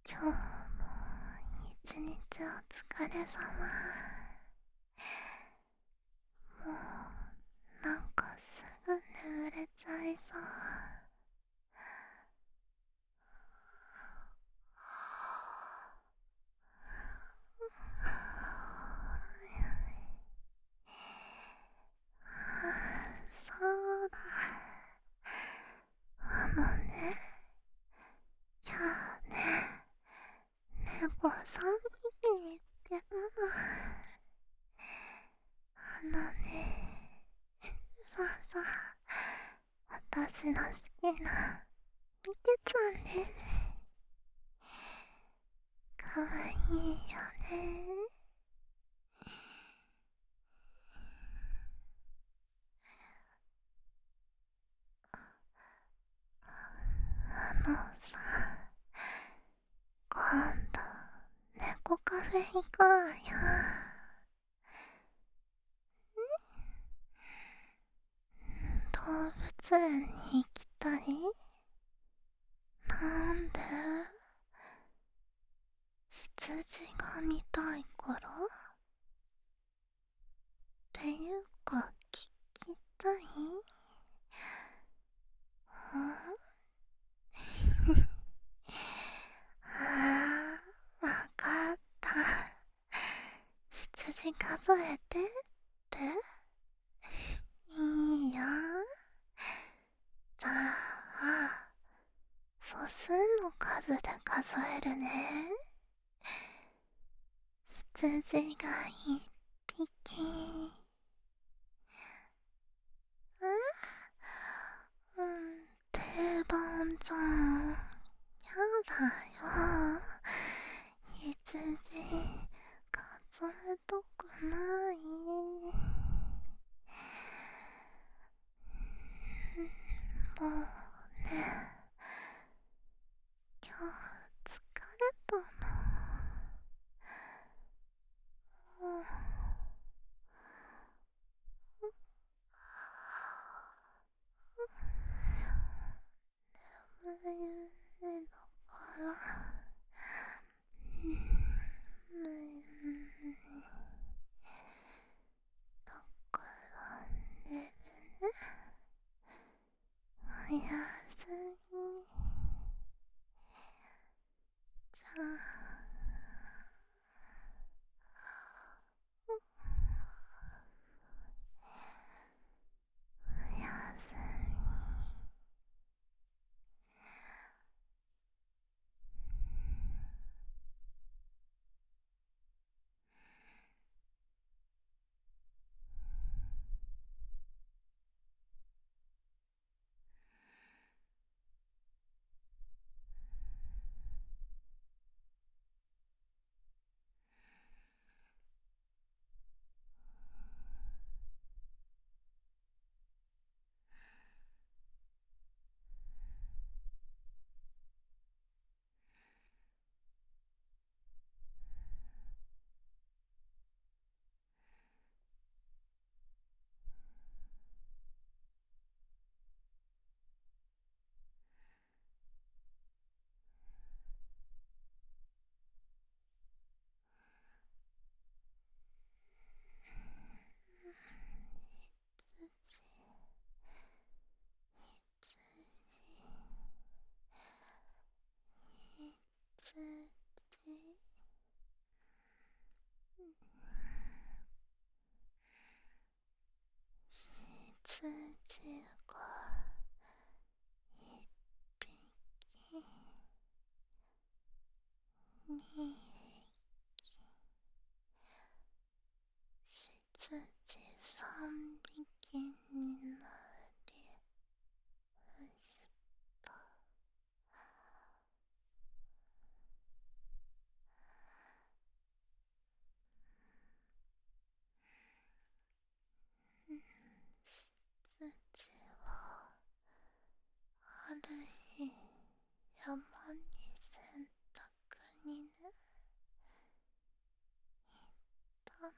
今日も一日お疲れ様。もうなんかすぐ眠れちゃいそう。そうだ、ね、今日ね、猫3匹見つけたの。そうそう、私の好きなミケちゃんです。かわいいよね。さ、今度猫カフェ行こうよ。動物園に行きたい？なんで？羊が見たいからっていうか聞きたい？ああ、わかった。羊数えてっていいよ。じゃあ素数の数で数えるね。羊が一匹。定番じゃん。やだよ。羊数えたくない。もうね、今日疲れたの。うん眠いだからだから寝るね。おやすみ。じゃあおやすみ。羊羊が一匹、二匹、羊三匹になりました。羊はある日山に洗濯にね、行ったの。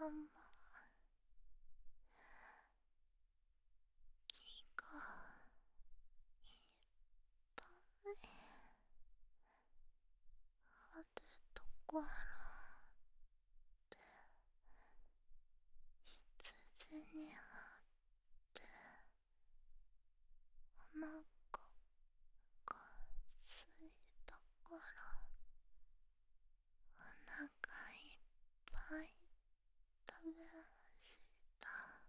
ま気がぱいあるところで羊にあってお腹がすいたからお腹いっぱい食べました。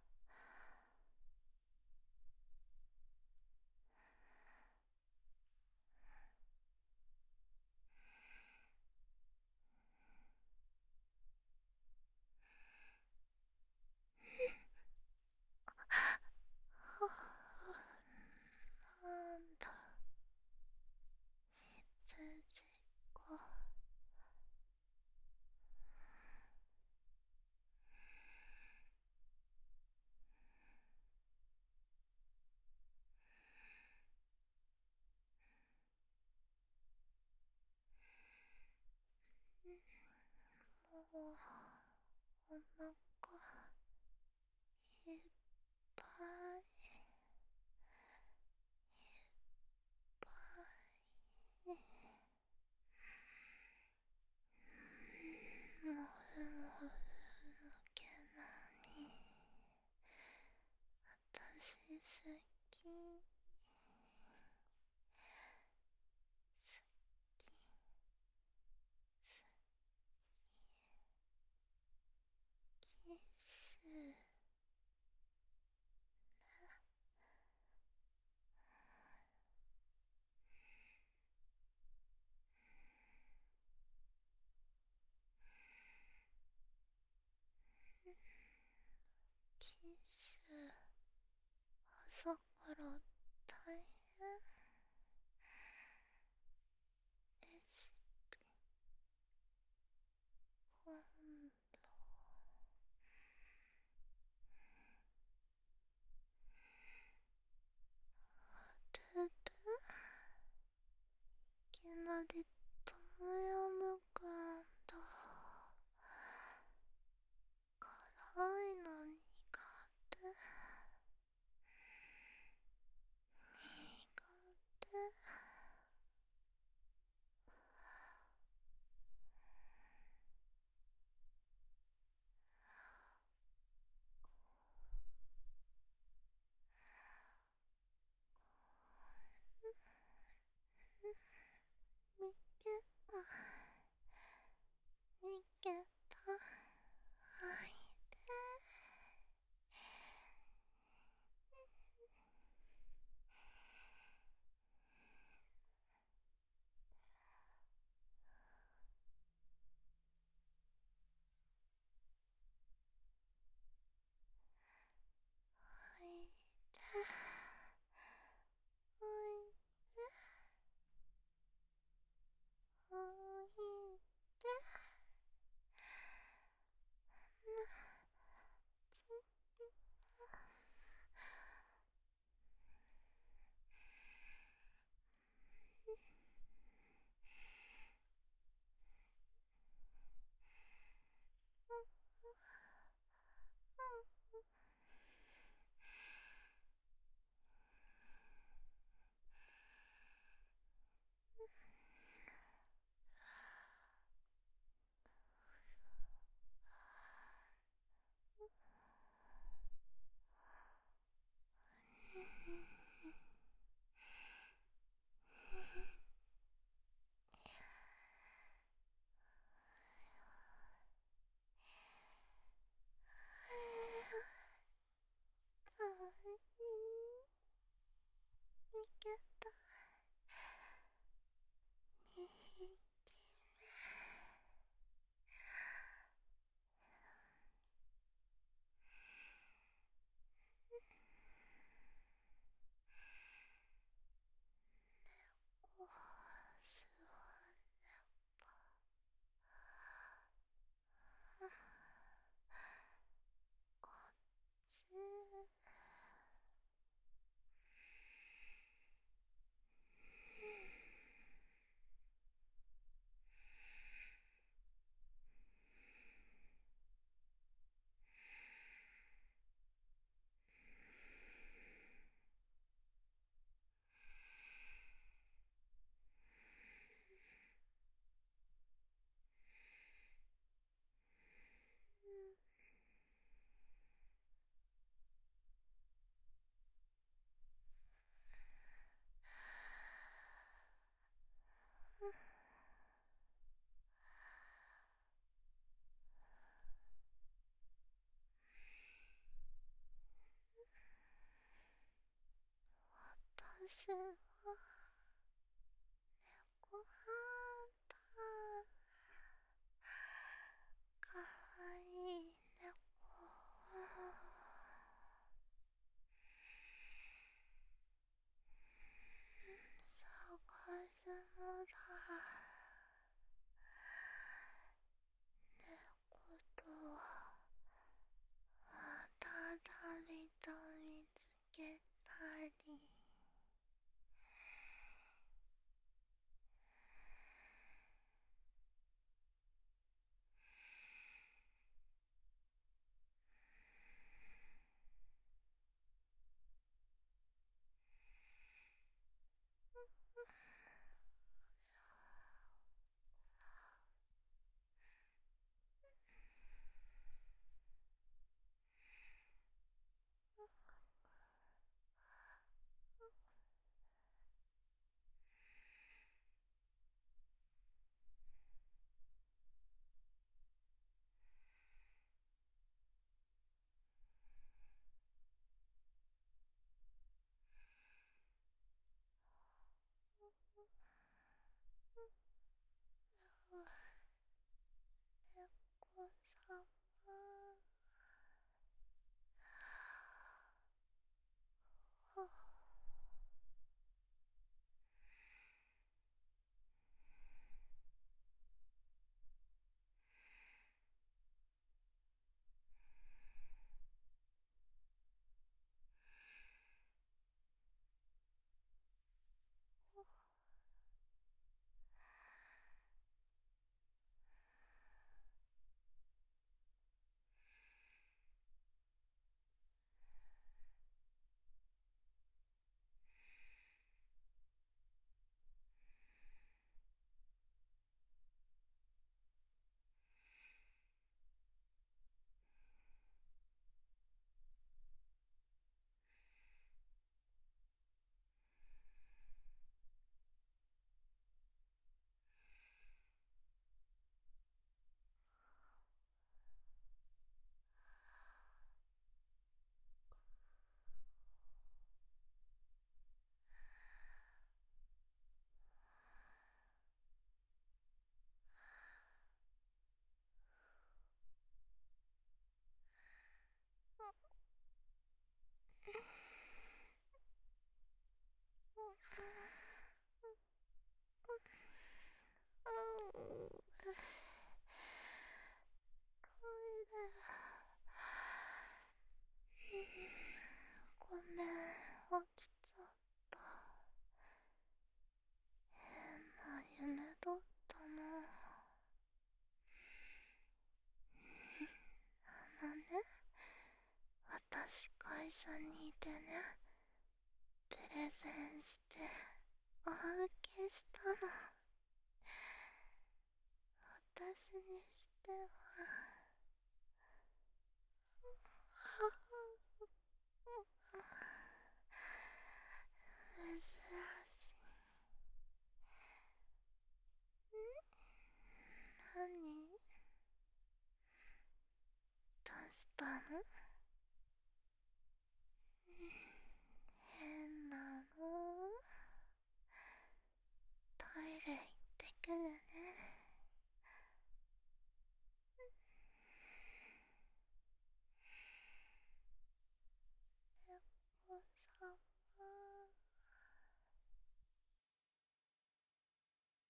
なんだ羊か。もうお腹いっぱいぱい。もふもふの毛並み私好き。キスキス朝から大変。レシピ今度当てて。いきなりトムヤムクンだ。辛いの苦手。苦手。みけた。みけた。あいて。 私は猫ハンター。かわいい猫。探すのだ。猫とはまた旅と見つけたり。猫さま。ごめん、起きちゃった。変な夢だったの。私会社にいてね、プレゼンしてお受けしたの。私にしては珍しい。何？どうしたの？